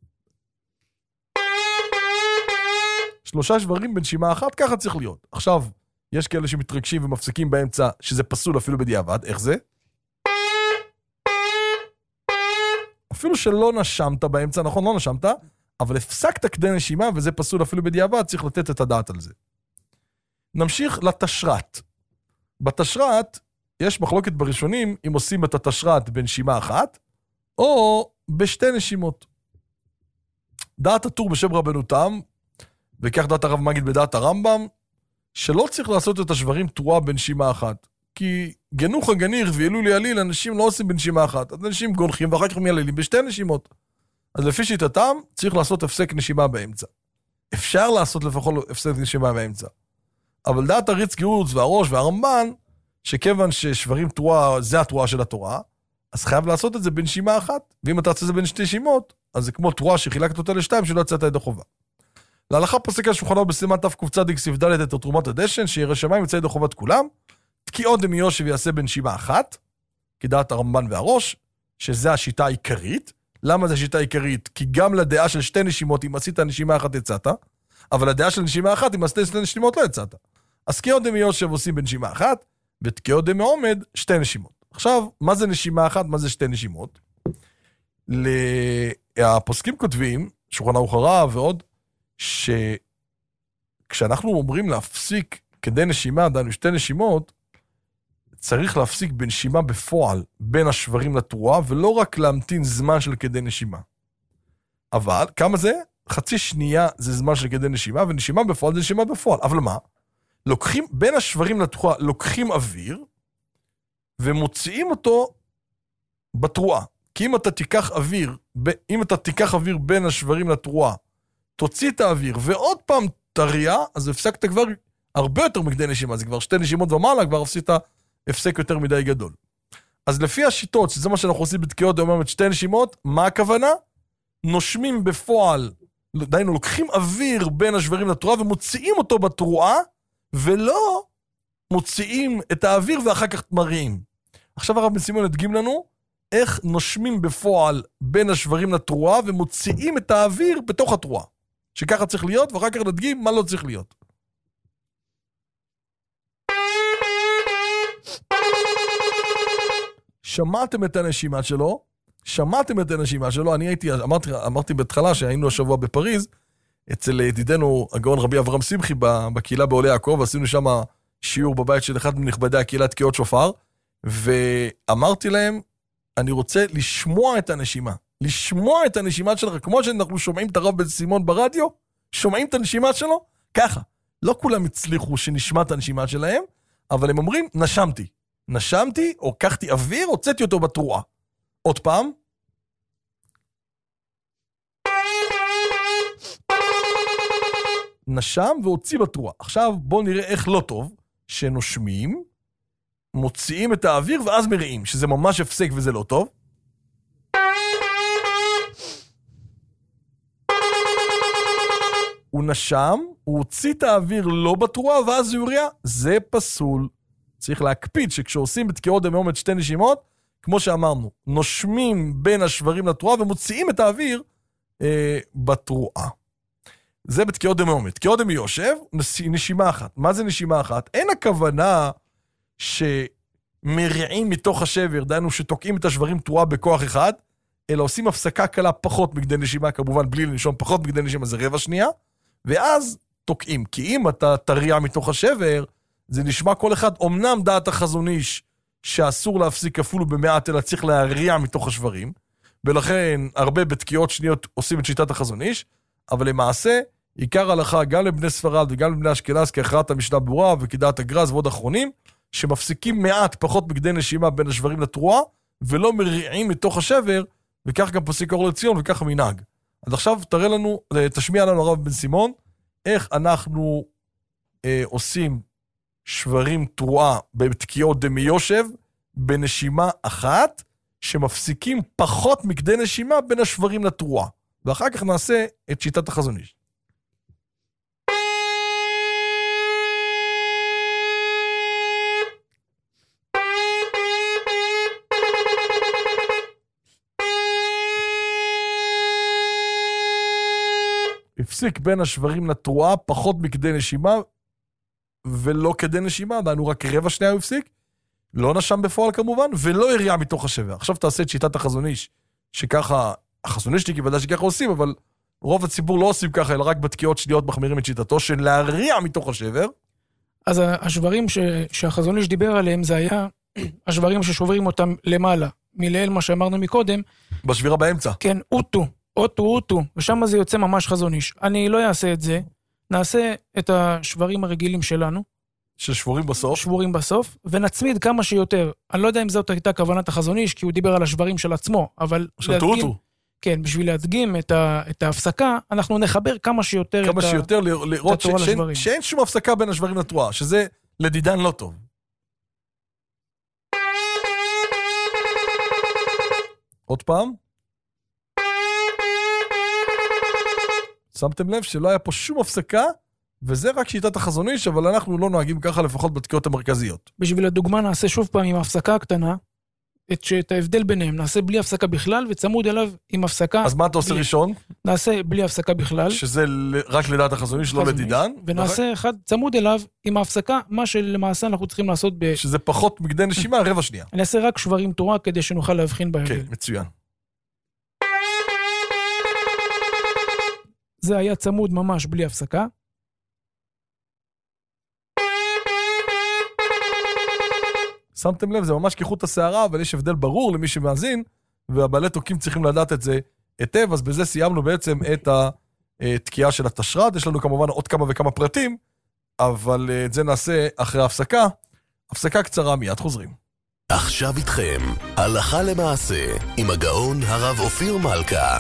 שלושה שברים בנשימה אחת, ככה צריך להיות. עכשיו, יש כאלה שמתרגשים ומפסיקים באמצע, שזה פסול אפילו בדיעבד. איך זה? אפילו שלא נשמת באמצע, נכון, לא נשמת, אבל הפסקת כדי נשימה, וזה פסול אפילו בדיעבד, צריך לתת את הדעת על זה. נמשיך לתשרת. בתשרת, יש מחלוקת בראשונים, אם עושים את התשרת בנשימה אחת, או בשתי נשימות. דעת הטור בשם רבנו תם, וכך דעת הרב מגיד בדעת הרמב"ם, שלא צריך לעשות את השברים תרועה בנשימה אחת. כי גנוך הגניר ואילול יעליל, אנשים לא עושים בנשימה אחת. אנשים גונחים ואחר כך מיילילים בשתי נשימות. אז לפי שיטתם, צריך לעשות הפסק נשימה באמצע. אפשר לעשות לפחות הפסק נשימה באמצע. אבל דעת הריץ גירוץ והראש והרמב"ן, שכיוון ששברים תרועה, זה התרועה של התורה, אז חייב לעשות את זה בנשימה אחת. ואם אתה עושה את זה בין שתי נשימות, אז זה כמו תרועה שחילקת אותה לשתיים, שלא יצאת ידי חובה. להלכה פוסק על שולחנו בסימן תקצ"ד סעיף ד' את תרומת הדשן, שירא שמיים יצא ידי חובת כולם, תקיעו דמי יושב יעשה בנשימה אחת, כדעת הרמב"ן והראש, שזה השיטה העיקרית. למה זה השיטה העיקרית? כי גם לדעה של שתי נשימות, אם עשית נשימה אחת יצאת, אבל לדעה של נשימה אחת, אם עשית שתי נשימות לא יצאת. אז תקיעו דמי יושב עושים בנשימה אחת, ותקיעו דמי עומד שתי נשימות. עכשיו, מה זה נשימה אחת? מה זה שתי נשימות? הפוסקים כותבים, שולחן ערוך הרב ועוד, שכשאנחנו אומרים להפסיק כדי נשימה, דהיינו שתי נשימות, צריך להפסיק בנשימה בפועל בין השברים לתרועה, ולא רק להמתין זמן של כדי נשימה. אבל, כמה זה? חצי שנייה זה זמן של כדי נשימה, ונשימה בפועל זה נשימה בפועל. אבל מה? לוקחים, בין השברים לתרועה, לוקחים אוויר, ומוציאים אותו בתרועה. כי אם אתה תיקח אוויר, אם אתה תיקח אוויר בין השברים לתרועה, תוציא את האוויר, ועוד פעם תריע, אז הפסקת כבר הרבה יותר מכדי נשימה, זה כבר שתי נשימות ומעלה, כבר הפסקת הפסק יותר מדי גדול. אז לפי השיטות, שזה מה שאנחנו עושים בתקיעות דוממת שתי נשימות, מה הכוונה? נושמים בפועל, דיינו, לוקחים אוויר בין השברים לתרועה, ומוציאים אותו בתרועה, ולא מוציאים את האוויר ואחר כך מריעים. עכשיו הרב בן סימון הדגים לנו איך נושמים בפועל בין השברים לתרועה ומוציאים את האוויר בתוך התרועה. שככה צריך להיות, ואחר כך נדגים מה לא צריך להיות. שמעתם את הנשימה שלו, שמעתם את הנשימה שלו, אני הייתי, אמרתי, אמרתי בהתחלה שהיינו השבוע בפריז, אצל ידידנו הגאון רבי אברהם שמחי בקהילה בעולי יעקב, עשינו שם שיעור בבית של אחד מנכבדי הקהילה תקיעות שופר, ואמרתי להם, אני רוצה לשמוע את הנשימה, לשמוע את הנשימה שלך, כמו שאנחנו שומעים את הרב בן סימון ברדיו, שומעים את הנשימה שלו, ככה. לא כולם הצליחו שנשמע את הנשימה שלהם, אבל הם אומרים, נשמתי. נשמתי, או קחתי אוויר, הוצאתי אותו בתרועה. עוד פעם. נשם והוציא בתרועה. עכשיו בואו נראה איך לא טוב, שנושמים, מוציאים את האוויר ואז מריעים, שזה ממש הפסק וזה לא טוב. הוא נשם, הוא הוציא את האוויר לא בתרועה ואז הוא הריע, זה פסול. צריך להקפיד שכשעושים בתקיעות דמי שתי נשימות, כמו שאמרנו, נושמים בין השברים לתרועה ומוציאים את האוויר אה, בתרועה. זה בתקיעות דמי תקיעות דמי יושב, נשימה אחת. מה זה נשימה אחת? אין הכוונה שמריעים מתוך השבר, דיינו שתוקעים את השברים תרועה בכוח אחד, אלא עושים הפסקה קלה פחות מגדי נשימה, כמובן בלי לנשום פחות מגדי נשימה, זה רבע שנייה, ואז תוקעים. כי אם אתה תריע מתוך השבר, זה נשמע כל אחד, אמנם דעת החזון איש, שאסור להפסיק אפילו במעט, אלא צריך להריע מתוך השברים, ולכן הרבה בתקיעות שניות עושים את שיטת החזון איש, אבל למעשה, עיקר הלכה גם לבני ספרד וגם לבני אשכנז, כהכרעת המשנה ברורה וכדעת הגר"ז ועוד אחרונים, שמפסיקים מעט פחות מגדי נשימה בין השברים לתרועה, ולא מריעים מתוך השבר, וכך גם פסיק אור לציון וכך מנהג. אז עכשיו תראה לנו, תשמיע לנו הרב בן סימון, איך אנחנו אה, עושים שברים תרועה בתקיעות דמי יושב, בנשימה אחת, שמפסיקים פחות מגדי נשימה בין השברים לתרועה. ואחר כך נעשה את שיטת החזון איש. הפסיק בין השברים לתרועה, פחות מכדי נשימה, ולא כדי נשימה, דענו רק רבע שנייה הוא הפסיק, לא נשם בפועל כמובן, ולא הריע מתוך השבר. עכשיו תעשה את שיטת החזון איש, שככה, החזון איש ודאי שככה עושים, אבל רוב הציבור לא עושים ככה, אלא רק בתקיעות שניות מחמירים את שיטתו, של להריע מתוך השבר. אז השברים ש... שהחזון איש דיבר עליהם, זה היה השברים ששוברים אותם למעלה, מלעיל מה שאמרנו מקודם. בשבירה באמצע. כן, אוטו. אוטו, אוטו, ושם זה יוצא ממש חזון איש. אני לא אעשה את זה, נעשה את השברים הרגילים שלנו. ששבורים בסוף. שבורים בסוף, ונצמיד כמה שיותר. אני לא יודע אם זאת הייתה כוונת החזון איש, כי הוא דיבר על השברים של עצמו, אבל... שתו אותו. כן, בשביל להדגים את, ה, את ההפסקה, אנחנו נחבר כמה שיותר כמה את, שיותר ה, לראות את התורה ש, לשברים. שאין, שאין שום הפסקה בין השברים לתרועה, שזה לדידן לא טוב. עוד פעם. שמתם לב שלא היה פה שום הפסקה, וזה רק שיטת החזון איש, אבל אנחנו לא נוהגים ככה לפחות בתקיעות המרכזיות. בשביל הדוגמה נעשה שוב פעם עם ההפסקה הקטנה, את, את ההבדל ביניהם, נעשה בלי הפסקה בכלל, וצמוד אליו עם הפסקה... אז מה אתה עושה בלי, ראשון? נעשה בלי הפסקה בכלל. שזה רק לדעת החזון איש, לא לדידן. ונעשה אחד צמוד אליו עם ההפסקה, מה שלמעשה אנחנו צריכים לעשות ב... שזה פחות מגדי נשימה, רבע שנייה. אני אעשה רק שברים תורה, כדי שנוכל להבחין בהבדל. כן, מצוין. זה היה צמוד ממש בלי הפסקה. שמתם לב, זה ממש כיחות השערה, אבל יש הבדל ברור למי שמאזין, והבעלי תוקים צריכים לדעת את זה היטב, אז בזה סיימנו בעצם את התקיעה של התשרד. יש לנו כמובן עוד כמה וכמה פרטים, אבל את זה נעשה אחרי ההפסקה. הפסקה קצרה, מיד חוזרים. עכשיו איתכם, הלכה למעשה, עם הגאון הרב אופיר מלכה.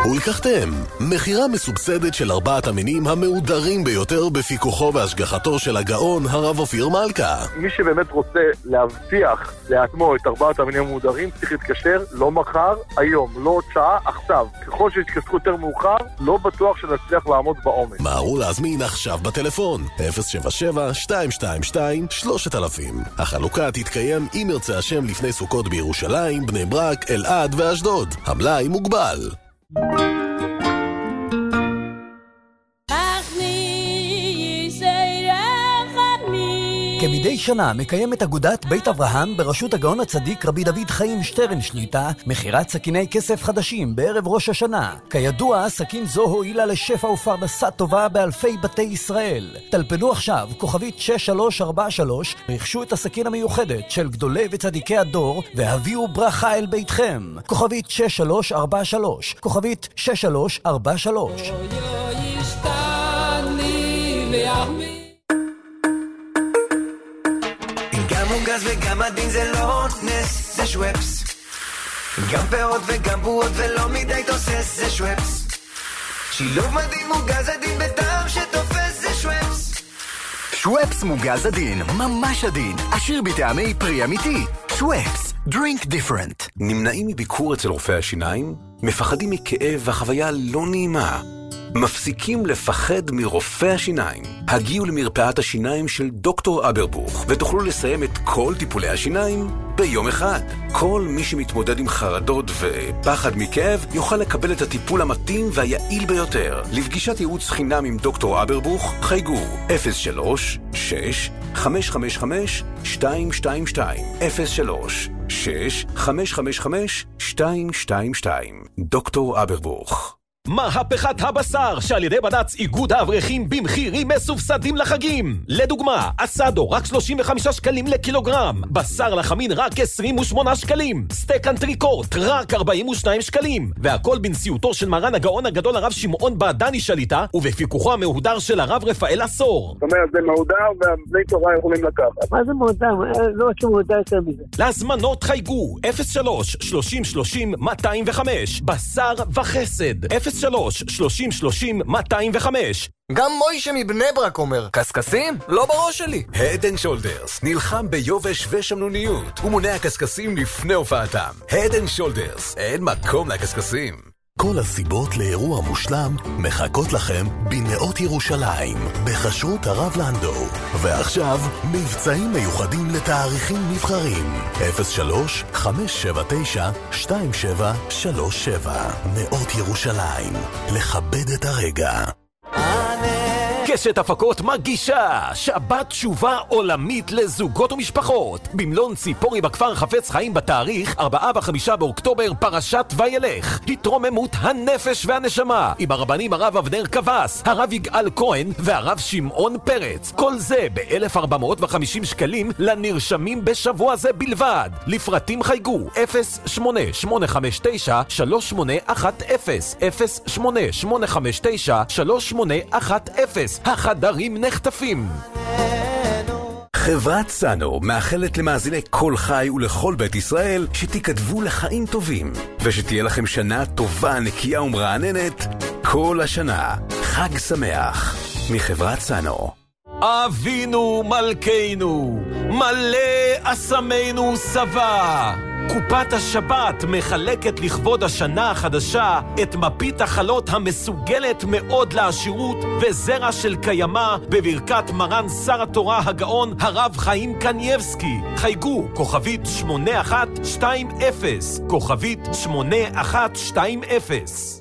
ולקחתם. מחירה מסובסדת של ארבעת המינים המהודרים ביותר בפיקוחו והשגחתו של הגאון הרב אופיר מלכה. מי שבאמת רוצה להבטיח לעצמו את ארבעת המינים המהודרים צריך להתקשר לא מחר, היום, לא עוד שעה, עכשיו. ככל שיתקשרו יותר מאוחר, לא בטוח שנצליח לעמוד בעומס. מהרו להזמין עכשיו בטלפון אפס שבע שבע שתיים שתיים שתיים שלושת אלפים. החלוקה תתקיים אם ירצה השם לפני סוכות בירושלים, בני ברק, אלעד ואשדוד. המלאי מוגבל. כמדי שנה מקיימת אגודת בית אברהם בראשות הגאון הצדיק רבי דוד חיים שטרן שליטה מחירת סכיני כסף חדשים בערב ראש השנה. כידוע, סכין זו הועילה לשפע ופרנסה טובה באלפי בתי ישראל. טלפנו עכשיו כוכבית שש שלוש ארבע שלוש, רכשו את הסכין המיוחדת של גדולי וצדיקי הדור והביאו ברכה אל ביתכם. כוכבית שש שלוש ארבע שלוש, כוכבית שש שלוש ארבע שלוש. גם מוגז וגם עדין זה לא נס, זה שוואפס. גם פירות וגם בועות ולא מדי תוסס, זה שוואפס. שילוב מדהים מוגז עדין בטעם שתופס, זה שוואפס. שוואפס מוגז עדין, ממש עדין, עשיר בטעמי פרי אמיתי. שוואפס, drink different. נמנעים מביקור אצל רופא השיניים? מפחדים מכאב והחוויה לא נעימה? מפסיקים לפחד מרופא השיניים. הגיעו למרפאת השיניים של דוקטור אברבוך ותוכלו לסיים את כל טיפולי השיניים ביום אחד. כל מי שמתמודד עם חרדות ופחד מכאב יוכל לקבל את הטיפול המתאים והיעיל ביותר. לפגישת ייעוץ חינם עם דוקטור אברבוך חייגו אפס שלוש שש חמש חמש חמש שתיים שתיים שתיים אפס שלוש שש חמש חמש חמש שתיים שתיים שתיים. דוקטור אברבוך. מהפכת הבשר שעל ידי בד"ץ איגוד האברכים במחירים מסובסדים לחגים. לדוגמה, אסדו רק שלושים וחמישה שקלים לקילוגרם, בשר לחמין רק עשרים ושמונה שקלים, סטייק אנטריקוט רק ארבעים ושניים שקלים, והכל בנשיאותו של מרן הגאון הגדול הרב שמעון בעדני שליטה ובפיקוחו המהודר של הרב רפאל עשור. זאת אומרת, זה מהודר והבני תורה יכולים לקחת. מה זה מהודר? לא שמהודר יותר מזה. להזמנות חייגו אפס שלוש שלושים שלושים מאתיים וחמש, בשר וחסד אפס שלוש שלושים שלושים מאתיים וחמש. גם מוישה מבני ברק אומר, קסקסים? לא בראש שלי. Head and Shoulders נלחם ביובש ושמנוניות ומונע קסקסים לפני הופעתם. Head and Shoulders, אין מקום לקסקסים. כל הסיבות לאירוע מושלם מחכות לכם בנאות ירושלים, בחשרות הרב לנדו. ועכשיו, מבצעים מיוחדים לתאריכים נבחרים. אפס שלוש חמש שבע תשע שתיים שבע שלוש שבע. נאות ירושלים, לכבד את הרגע. קשת הפקות מגישה שבת תשובה עולמית לזוגות ומשפחות במלון ציפורי בכפר חפץ חיים בתאריך ארבעה וחמישה באוקטובר. פרשת וילך, התרוממות הנפש והנשמה עם הרבנים הרב אבנר קבס, הרב יגאל כהן והרב שמעון פרץ. כל זה ב-אלף ארבע מאות וחמישים שקלים לנרשמים בשבוע זה בלבד. לפרטים חייגו אפס שמונה שמונה חמש תשע שלוש שמונה אחת אפס אפס שמונה שמונה חמש תשע שלוש שמונה אחת אפס. החדרים נחטפים. חברת סאנו מאחלת למאזיני כל חי ולכל בית ישראל שתיכתבו לחיים טובים ושתהיה לכם שנה טובה, נקייה ומרעננת כל השנה. חג שמח מחברת סאנו. אבינו מלכנו, מלא אסמנו סבא. קופת השבת מחלקת לכבוד השנה החדשה את מפית החלות המסוגלת מאוד לעשירות וזרע של קיימה בברכת מרן שר התורה הגאון הרב חיים קנייבסקי. חייגו כוכבית שמונה אחת שתיים אפס, כוכבית שמונה אחת שתיים אפס.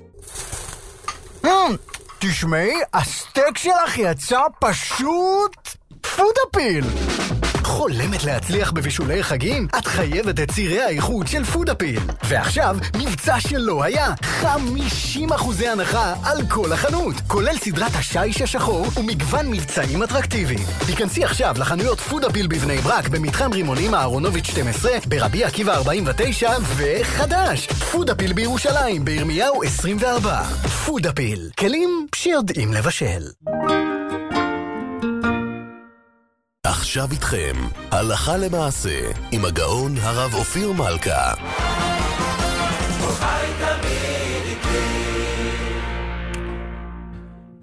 תשמעי, הסטייק שלך יצא פשוט פודאפיל. חולמת להצליח בבישולי חגים? את חייבת את צירי האיכות של פודאפיל. ועכשיו, מבצע שלא היה, חמישים אחוזי הנחה על כל החנות, כולל סדרת השיש השחור ומגוון מבצעים אטרקטיביים. תיכנסי עכשיו לחנויות פודאפיל בבני ברק, במתחם רימונים אהרונוביץ' שתים עשרה, ברבי עקיבא ארבעים ותשע, וחדש, פודאפיל בירושלים, בירמיהו עשרים וארבע. פודאפיל, כלים שיודעים לבשל. עכשיו איתכם, הלכה למעשה, עם הגאון הרב אופיר מלכה. חי תמיד איתי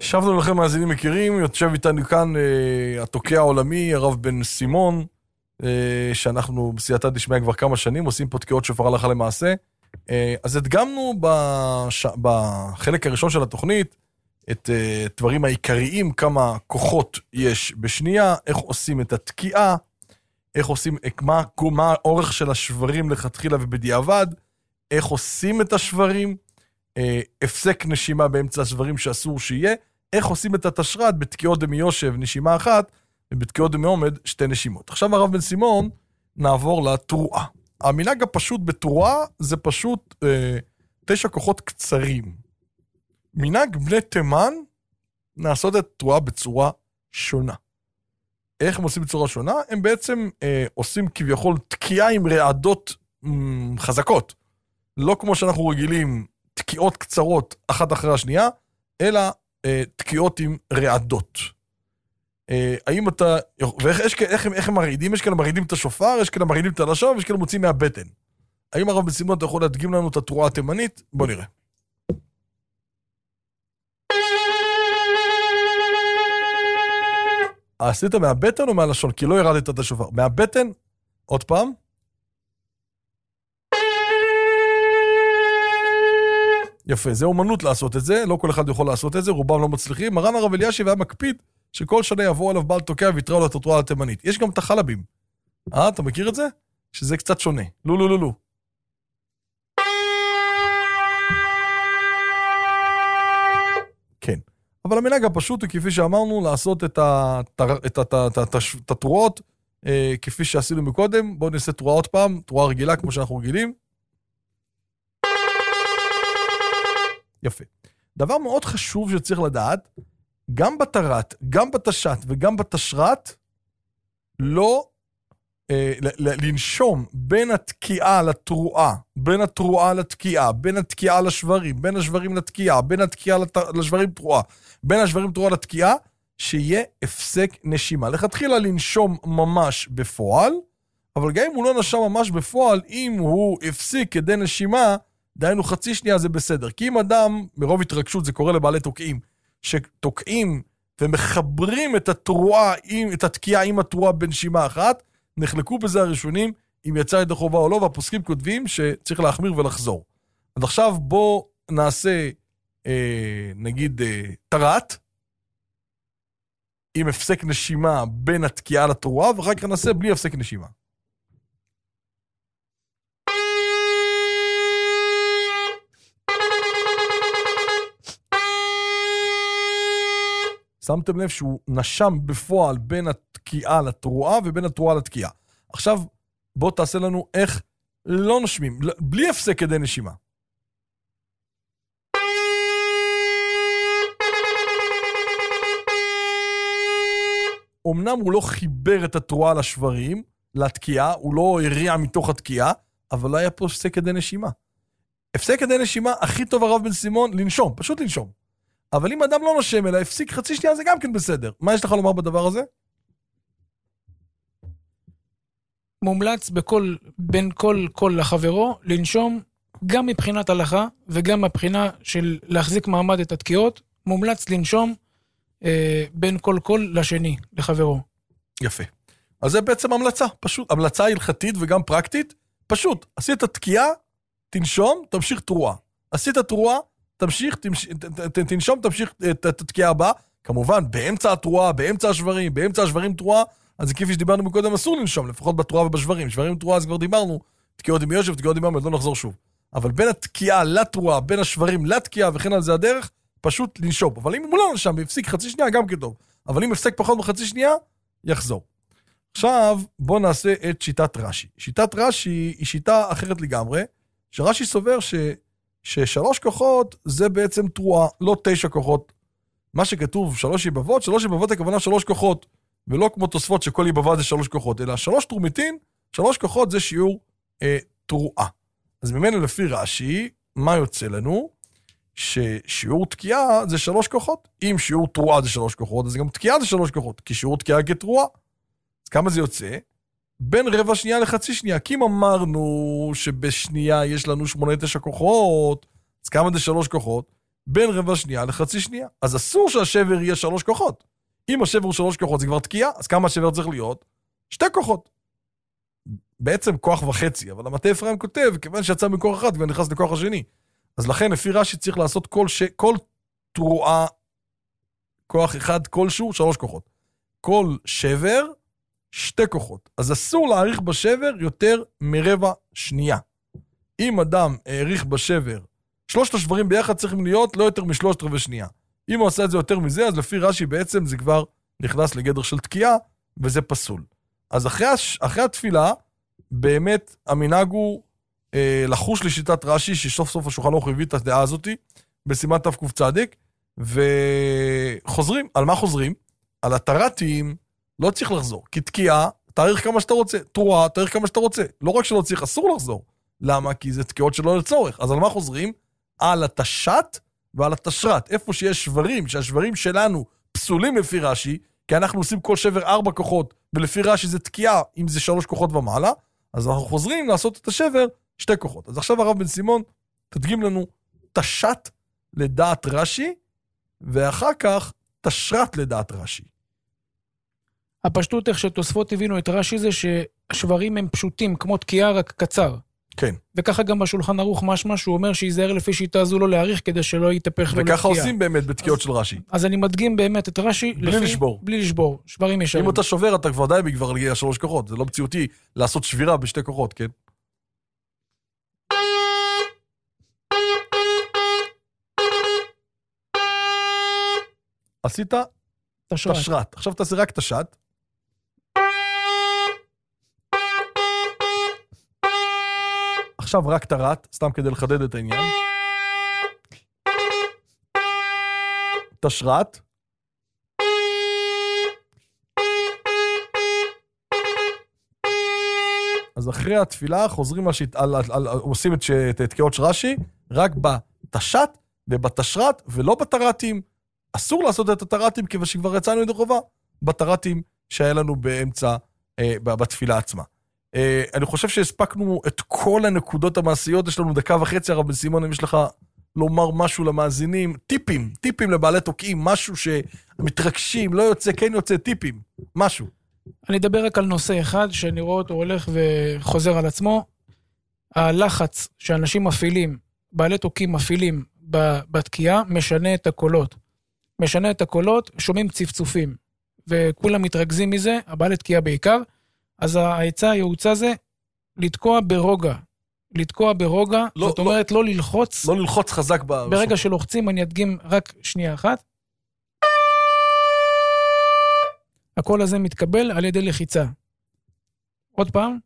שבנו לכם מאזינים מכירים, יושב איתנו כאן אה, התוקע העולמי, הרב בן סימון, אה, שאנחנו בסייעתא דשמיא כבר כמה שנים, עושים פה תקיעות שופר הלכה למעשה. אה, אז הדגמנו בש... בחלק הראשון של התוכנית, את אה, דברים העיקריים, כמה כוחות יש בשנייה, איך עושים את התקיעה, איך עושים, מה, מה האורך של השברים לכתחילה ובדיעבד, איך עושים את השברים, אה, הפסק נשימה באמצע השברים שאסור שיהיה, איך עושים את התשרת בתקיעות דמי יושב נשימה אחת, ובתקיעות דמי עומד שתי נשימות. עכשיו הרב בן סימון, נעבור לתרועה. המנהג הפשוט בתרועה זה פשוט אה, תשע כוחות קצרים. מנהג בני תימן, נעשות את תרועה בצורה שונה. איך הם עושים בצורה שונה? הם בעצם אה, עושים כביכול תקיעה עם רעדות מ, חזקות. לא כמו שאנחנו רגילים, תקיעות קצרות אחת אחרי השנייה, אלא אה, תקיעות עם רעדות. אה, האם אתה... ואיך איך, איך, איך הם מרעידים? יש כאלה מרעידים את השופר, יש כאלה מרעידים את הלשון, ויש כאלה מוצאים מהבטן. האם הרב בן סימון אתה יכול להדגים לנו את התרועה התימנית? בוא נראה. עשית מהבטן או מהלשון? כי לא הרדת את השופר. מהבטן? עוד פעם? יפה, זה אומנות לעשות את זה, לא כל אחד יכול לעשות את זה, רובם לא מצליחים. מרן הרב אלישיב היה מקפיד שכל שנה יבוא עליו בעל תוקע ויתראה לו את התרועה התימנית. יש גם את החלבים. אה, אתה מכיר את זה? שזה קצת שונה. לא, לא, לא, לא. כן. אבל המנהג הפשוט הוא כפי שאמרנו, לעשות את התרועות כפי שעשינו מקודם. בואו נעשה תרועה עוד פעם, תרועה רגילה כמו שאנחנו רגילים. יפה. דבר מאוד חשוב שצריך לדעת, גם בתרת, גם בתשת וגם בתשרת, לא אה, לנשום בין התקיעה לתרועה, בין התרועה לתקיעה, בין התקיעה לשברים, בין השברים לתקיעה, בין התקיעה לת... לשברים תרועה, בין השברים תרועה לתקיעה, שיהיה הפסק נשימה. לכתחילה לנשום ממש בפועל, אבל גם אם הוא לא נשם ממש בפועל, אם הוא הפסיק כדי נשימה, דיינו חצי שנייה זה בסדר. כי אם אדם, מרוב התרגשות, זה קורה לבעלי תוקעים, שתוקעים ומחברים את התרועה, את התקיעה עם התרועה בנשימה אחת, נחלקו בזה הראשונים, אם יצא ידי חובה או לא, והפוסקים כותבים שצריך להחמיר ולחזור. אז עכשיו בוא נעשה, אה, נגיד, אה, תרת, עם הפסק נשימה בין התקיעה לתרועה, ואחר כך נעשה בלי הפסק נשימה. שמתם לב שהוא נשם בפועל בין התקיעה לתרועה ובין התרועה לתקיעה. עכשיו בוא תעשה לנו איך לא נשמים, בלי הפסק כדי נשימה. אמנם הוא לא חיבר את התרועה לשברים, לתקיעה, הוא לא הריע מתוך התקיעה, אבל לא היה פה הפסק כדי נשימה. הפסק כדי נשימה הכי טוב הרב בן סימון, לנשום, פשוט לנשום. אבל אם אדם לא נושם, אלא הפסיק חצי שנייה, זה גם כן בסדר. מה יש לך לומר בדבר הזה? מומלץ בכל, בין כל כל לחברו, לנשום גם מבחינת הלכה, וגם מבחינה של להחזיק מעמד את התקיעות, מומלץ לנשום אה, בין כל כל לשני, לחברו. יפה. אז זה בעצם המלצה, פשוט. המלצה הלכתית וגם פרקטית, פשוט. עשית התקיעה, תנשום, תמשיך תרועה. עשית תרועה, תמשיך, תנשום, תמשיך את התקיעה הבאה, כמובן, באמצע התרועה, באמצע השברים, באמצע השברים תרועה, אז כפי שדיברנו מקודם, אסור לנשום, לפחות בתרועה ובשברים. שברים תרועה, אז כבר דיברנו, תקיעות עם יושב, תקיעות עם עומד, לא נחזור שוב. אבל בין התקיעה לתרועה, בין השברים לתקיעה, וכן על זה הדרך, פשוט לנשום. אבל אם הוא לא נשם, הפסיק חצי שנייה, גם כטוב. אבל אם הפסק פחות מחצי שנייה, יחזור. עכשיו, בואו נעשה את שיטת רש"י. שיטת רש"י היא שיטה אחרת לגמרי, שרש"י סובר ש... ששלוש כוחות זה בעצם תרועה, לא תשע כוחות. מה שכתוב שלוש יבבות, שלוש יבבות הכוונה שלוש כוחות, ולא כמו תוספות שכל יבבה זה שלוש כוחות, אלא שלוש תרומיתין, שלוש כוחות זה שיעור אה, תרועה. אז ממנו לפי רש"י, מה יוצא לנו? ששיעור תקיעה זה שלוש כוחות. אם שיעור תרועה זה שלוש כוחות, אז גם תקיעה זה שלוש כוחות, כי שיעור תקיעה כתרועה. אז כמה זה יוצא? בין רבע שנייה לחצי שנייה, כי אם אמרנו שבשנייה יש לנו שמונה תשע כוחות, אז כמה זה שלוש כוחות? בין רבע שנייה לחצי שנייה. אז אסור שהשבר יהיה שלוש כוחות. אם השבר הוא שלוש כוחות, זה כבר תקיעה, אז כמה השבר צריך להיות? שתי כוחות. בעצם כוח וחצי, אבל המטה אפרים כותב, כיוון שיצא מכוח אחד ונכנס לכוח השני. אז לכן, לפי רש"י צריך לעשות כל, ש... כל תרועה, כוח אחד כלשהו, שלוש כוחות. כל שבר, שתי כוחות. אז אסור להאריך בשבר יותר מרבע שנייה. אם אדם העריך בשבר, שלושת השברים ביחד צריכים להיות לא יותר משלושת רבע שנייה. אם הוא עשה את זה יותר מזה, אז לפי רש"י בעצם זה כבר נכנס לגדר של תקיעה, וזה פסול. אז אחרי, אחרי התפילה, באמת המנהג הוא אה, לחוש לשיטת רש"י, שסוף סוף השולחן ערוך הביא את הדעה הזאת, בסימן תקצ"ד, וחוזרים. על מה חוזרים? על התרתים לא צריך לחזור, כי תקיעה, תאריך כמה שאתה רוצה, תרועה, תאריך כמה שאתה רוצה. לא רק שלא צריך, אסור לחזור. למה? כי זה תקיעות שלא לצורך. אז על מה חוזרים? על התשת ועל התשרת. איפה שיש שברים, שהשברים שלנו פסולים לפי רש"י, כי אנחנו עושים כל שבר ארבע כוחות, ולפי רש"י זה תקיעה, אם זה שלוש כוחות ומעלה, אז אנחנו חוזרים לעשות את השבר שתי כוחות. אז עכשיו הרב בן סימון תדגים לנו תשת לדעת רש"י, ואחר כך תשרת לדעת רש"י. הפשטות איך שתוספות הבינו את רש"י זה שהשברים הם פשוטים, כמו תקיעה רק קצר. כן. וככה גם בשולחן ערוך משמע שהוא אומר שיזהר לפי שיטה זו לא להאריך כדי שלא יתהפך לו לתקיעה. וככה עושים באמת בתקיעות של רש"י. אז אני מדגים באמת את רש"י בלי לשבור. בלי לשבור, שברים ישרים. אם אתה שובר אתה כבר די בכבר להגיע שלוש כוחות, זה לא מציאותי לעשות שבירה בשתי כוחות, כן? עשית תשרת. תשרת. עכשיו תעשה רק תשת. עכשיו רק תרת, סתם כדי לחדד את העניין. תשרת. אז אחרי התפילה חוזרים לשיט, על, על, על, עושים את תקיעות של רש"י, רק בתשת ובתשרת, ולא בתרתים. אסור לעשות את התרתים, כיוון שכבר יצאנו ידי חובה, בתרתים שהיה לנו באמצע, אה, בתפילה עצמה. אה, אני חושב שהספקנו את כל הנקודות המעשיות, יש לנו דקה וחצי, הרב בן סימון, אם יש לך לומר משהו למאזינים, טיפים, טיפים לבעלי תוקעים, משהו שמתרגשים, לא יוצא, כן יוצא, טיפים, משהו. אני אדבר רק על נושא אחד, שאני רואה אותו הולך וחוזר על עצמו, הלחץ שאנשים מפעילים, בעלי תוקעים מפעילים בתקיעה, משנה את הקולות. משנה את הקולות, שומעים צפצופים, וכולם מתרכזים מזה, הבעלי תקיעה בעיקר, אז העצה הייעוצה זה, לתקוע ברוגע. לתקוע ברוגע, לא, זאת אומרת לא, לא ללחוץ. לא ללחוץ חזק. ברגע שלוחצים, אני אדגים רק שנייה אחת. הקול הזה מתקבל על ידי לחיצה. עוד פעם.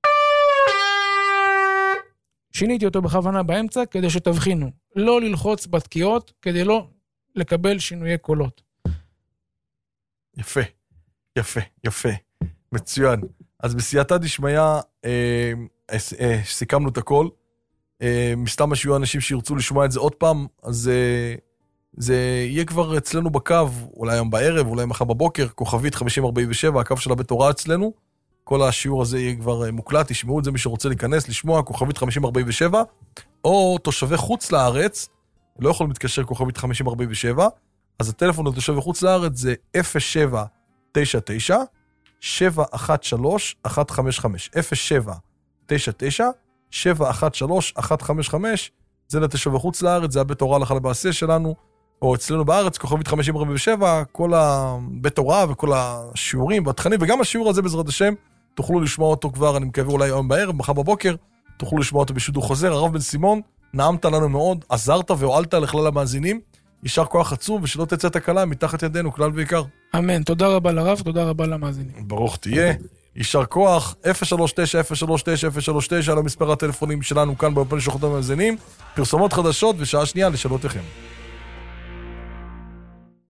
שיניתי אותו בכוונה באמצע, כדי שתבחינו. לא ללחוץ בתקיעות, כדי לא לקבל שינויי קולות. יפה, יפה, יפה. מצוין. אז בסייעתא דשמיא, אה, אה, אה, סיכמנו את הכל. אה, מסתם שיהיו אנשים שירצו לשמוע את זה עוד פעם, אז אה, זה יהיה כבר אצלנו בקו, אולי היום בערב, אולי מחר בבוקר, כוכבית חמישים ארבעים ושבע, הקו של הבית הוראה אצלנו. כל השיעור הזה יהיה כבר מוקלט, תשמעו את זה מי שרוצה להיכנס, לשמוע, כוכבית חמישים ארבעים ושבע, או תושבי חוץ לארץ, לא יכולים להתקשר כוכבית חמישים ארבעים ושבע, אז הטלפון לתושבי חוץ לארץ זה אפס שבע תשע תשע שבע אחת שלוש אחת חמש חמש, אפס שבע תשע תשע שבע אחת שלוש אחת חמש חמש, זה לתושבי חוץ לארץ, זה הבית הוראה הלכה למעשה שלנו, או אצלנו בארץ, כוכבית חמישים ארבעים ושבע, כל הבית הוראה וכל השיעורים והתכנים, וגם השיעור הזה בעזרת השם, תוכלו לשמוע אותו כבר, אני מקווה אולי היום בערב, מחר בבוקר, תוכלו לשמוע אותו בשידור חוזר. הרב בן סימון, נעמת לנו מאוד, עזרת והועלת לכלל המאזינים, יישר כוח עצום, ושלא תצא תקלה מתחת ידינו, כלל ועיקר. אמן, תודה רבה לרב, תודה רבה למאזינים. ברוך תהיה, יישר כוח, אפס שלוש תשע אפס שלוש תשע אפס שלוש תשע, על המספר הטלפונים שלנו כאן באופן שוחט המאזינים, פרסומות חדשות ושעה שנייה לשאלותיכם.